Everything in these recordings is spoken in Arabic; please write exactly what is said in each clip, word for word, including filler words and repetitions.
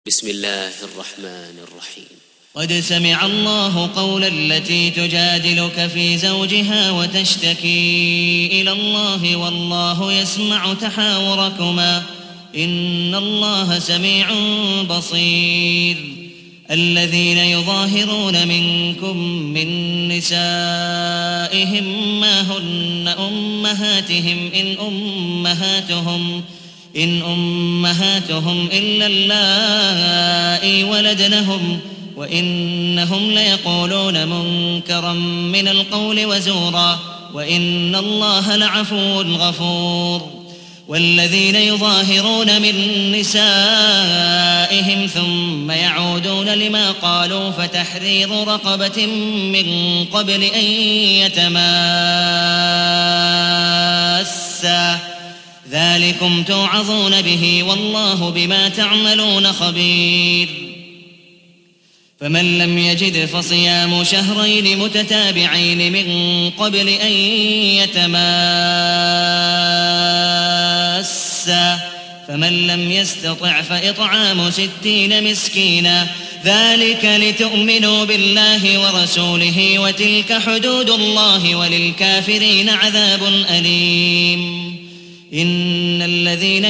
بسم الله الرحمن الرحيم. قد سمع الله قول التي تجادلك في زوجها وتشتكي إلى الله والله يسمع تحاوركما إن الله سميع بصير. الذين يظاهرون منكم من نسائهم ما هن أمهاتهم إن أمهاتهم إن أمهاتهم إلا اللائي ولدنهم وإنهم ليقولون منكرا من القول وزورا وإن الله لعفو غفور. والذين يظاهرون من نسائهم ثم يعودون لما قالوا فتحرير رقبة من قبل أن يتماسا ذلكم توعظون به والله بما تعملون خبير. فمن لم يجد فصيام شهرين متتابعين من قبل أن يتماسا فمن لم يستطع فإطعام ستين مسكينا ذلك لتؤمنوا بالله ورسوله وتلك حدود الله وللكافرين عذاب أليم. إن الذين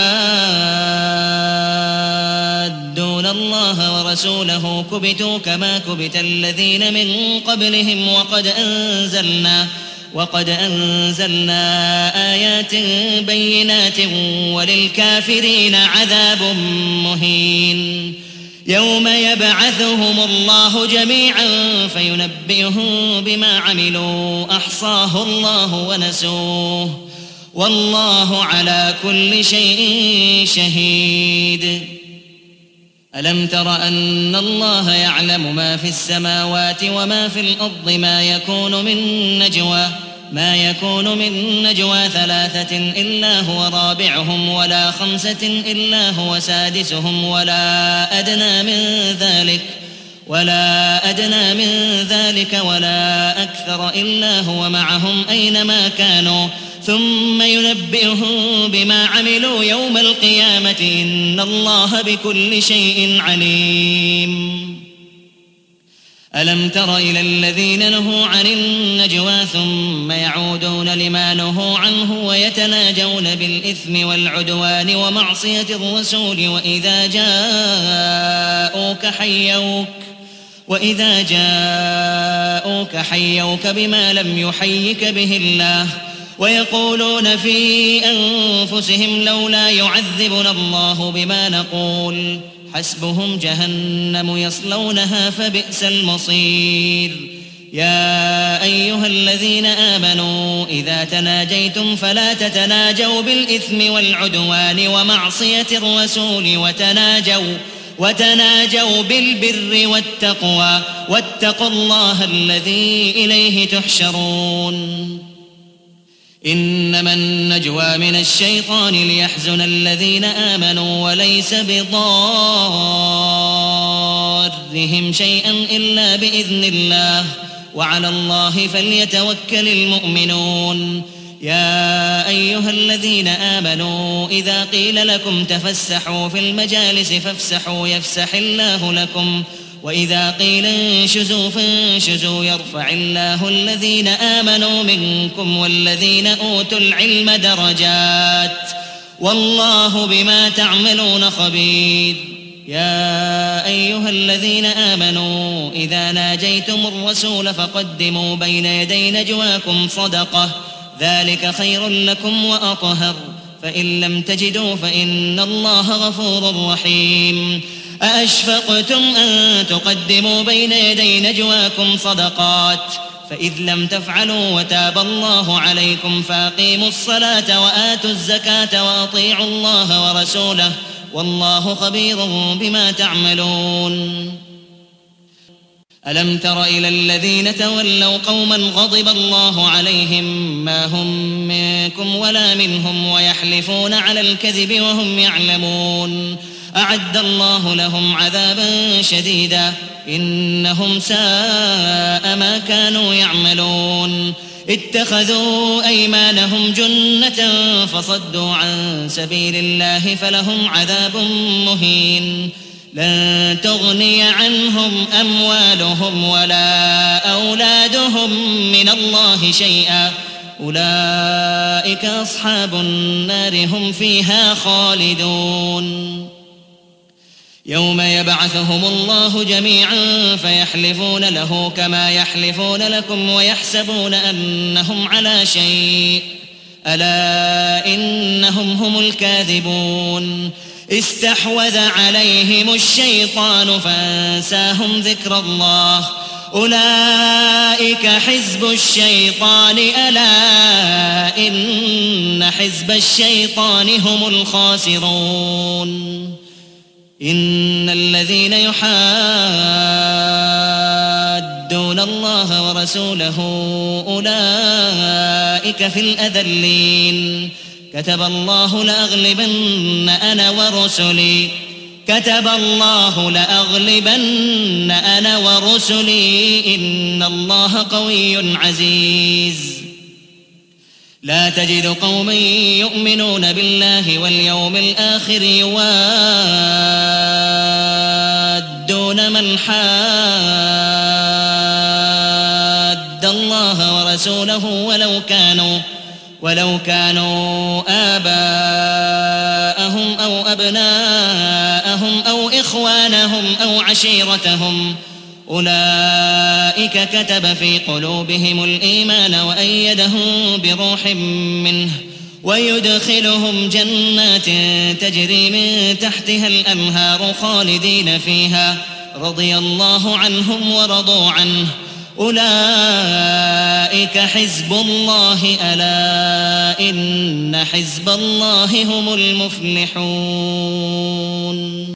يحادون الله ورسوله كبتوا كما كبت الذين من قبلهم وقد أنزلنا وقد أنزلنا آيات بينات وللكافرين عذاب مهين. يوم يبعثهم الله جميعا فينبئهم بما عملوا أحصاه الله ونسوه والله على كل شيء شهيد. ألم تر أن الله يعلم ما في السماوات وما في الأرض ما يكون من نجوى ما يكون من نجوى ثلاثة إلا هو رابعهم ولا خمسة إلا هو سادسهم ولا أدنى من ذلك ولا أدنى من ذلك ولا أكثر إلا هو معهم أينما كانوا ثم ينبئهم بما عملوا يوم القيامة إن الله بكل شيء عليم. ألم تر إلى الذين نهوا عن النجوى ثم يعودون لما نهوا عنه ويتناجون بالإثم والعدوان ومعصية الرسول وإذا جاءوك حيوك وإذا جاءوك حيوك بما لم يحيك به الله ويقولون في أنفسهم لولا يعذبنا الله بما نقول حسبهم جهنم يصلونها فبئس المصير. يا أيها الذين آمنوا إذا تناجيتم فلا تتناجوا بالإثم والعدوان ومعصية الرسول وتناجوا وتناجوا بالبر والتقوى واتقوا الله الذي إليه تحشرون. إنما النجوى من الشيطان ليحزن الذين آمنوا وليس بضارهم شيئا إلا بإذن الله وعلى الله فليتوكل المؤمنون. يا أيها الذين آمنوا إذا قيل لكم تفسحوا في المجالس فافسحوا يفسح الله لكم وإذا قيل انشزوا فانشزوا يرفع الله الذين آمنوا منكم والذين أوتوا العلم درجات والله بما تعملون خبير. يا أيها الذين آمنوا إذا ناجيتم الرسول فقدموا بين يدي نجواكم صدقة ذلك خير لكم وأطهر فإن لم تجدوا فإن الله غفور رحيم. أأشفقتم أن تقدموا بين يدي نجواكم صدقات فإذ لم تفعلوا وتاب الله عليكم فأقيموا الصلاة وآتوا الزكاة وأطيعوا الله ورسوله والله خبير بما تعملون. ألم تر إلى الذين تولوا قوما غضب الله عليهم ما هم منكم ولا منهم ويحلفون على الكذب وهم يعلمون أعد الله لهم عذابا شديدا إنهم ساء ما كانوا يعملون. اتخذوا أيمانهم جنة فصدوا عن سبيل الله فلهم عذاب مهين. لن تغني عنهم أموالهم ولا أولادهم من الله شيئا أولئك أصحاب النار هم فيها خالدون يوم يبعثهم الله جميعا فيحلفون له كما يحلفون لكم ويحسبون أنهم على شيء ألا إنهم هم الكاذبون استحوذ عليهم الشيطان فانساهم ذكر الله أولئك حزب الشيطان ألا إن حزب الشيطان هم الخاسرون إن الذين يحادون الله ورسوله أولئك في الأذلين كتب الله لأغلبن أنا ورسلي كتب الله لأغلبن أنا ورسلي إن الله قوي عزيز لا تجد قوما يؤمنون بالله واليوم الآخر يوادون من حاد الله ورسوله ولو كانوا ولو كانوا آباءهم أو أبناءهم أو إخوانهم أو عشيرتهم أولئك كتب في قلوبهم الإيمان وأيدهم بروح منه ويدخلهم جنات تجري من تحتها الأنهار خالدين فيها رضي الله عنهم ورضوا عنه أولئك حزب الله ألا إن حزب الله هم المفلحون.